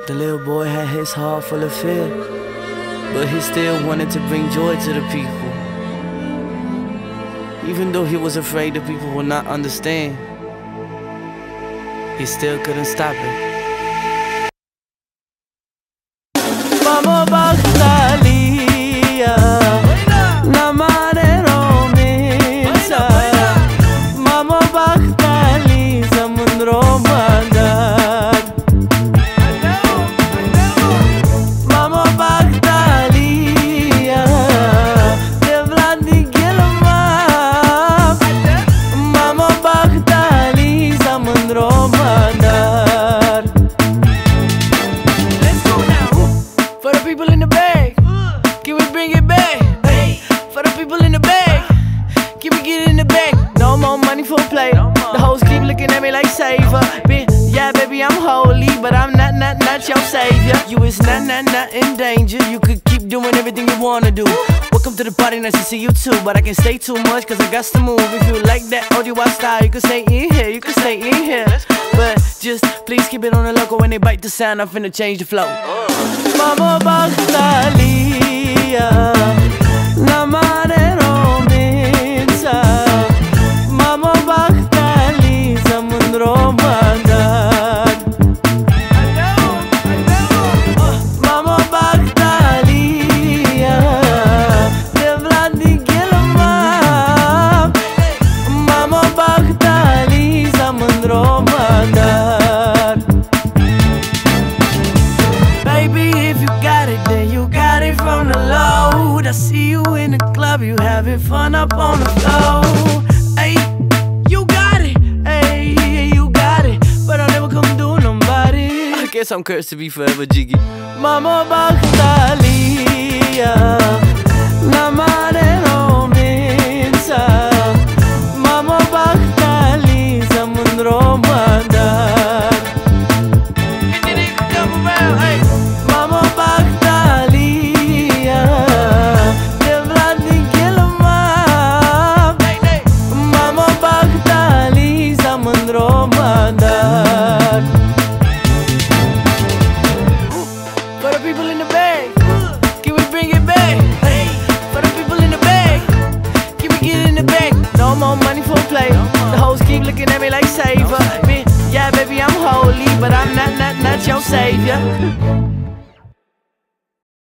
The little boy had his heart full of fear, but he still wanted to bring joy to the people. Even though he was afraid the people would not understand, he still couldn't stop it. Mama Bagdalia, namare rominsa. Mama Bagdali, zamundro mandar. Mama Bagdalia, devladi gelma. Mama Bagdali, zamundro mandar. For the people in the bag, can we bring it back? For the people in the bag, can we get it in the bag? No more money for play. The hoes keep looking at me like saver. Yeah, baby, I'm holy, but I'm not your savior. You is not in danger. You could keep doing everything you wanna do. Welcome to the party, nice to see you too. But I can't stay too much, cause I got to move. If you like that ODY style, you can stay in here, you can stay in here. But just please keep it on the local. When they bite the sound, I'm finna change the flow. Mama Bagdalia, namare rominsa. Mama Bagdali, zamundro mandar. Mama Bagdalia, devladi gelma. Mama Bagdali, zamundro mandar. Baby, if you got it, then you got it from the load. I see you in the club, you having fun up on the floor. Hey, you got it, hey, you got it, but I'll never come do nobody. I guess I'm cursed to be forever jiggy. Mama Bagdalia, namare rominsa. Mama Bagdali, zamundro mandar. Mama Bagdalia, devladi gelma. Mama Bagdali, zamundro mandar. For the people in the bag, can we bring it back? For the people in the bag, can we get it in the bag? No more money for play. The hoes keep looking at me like saver. Yeah, baby, I'm holy, but I'm not your savior.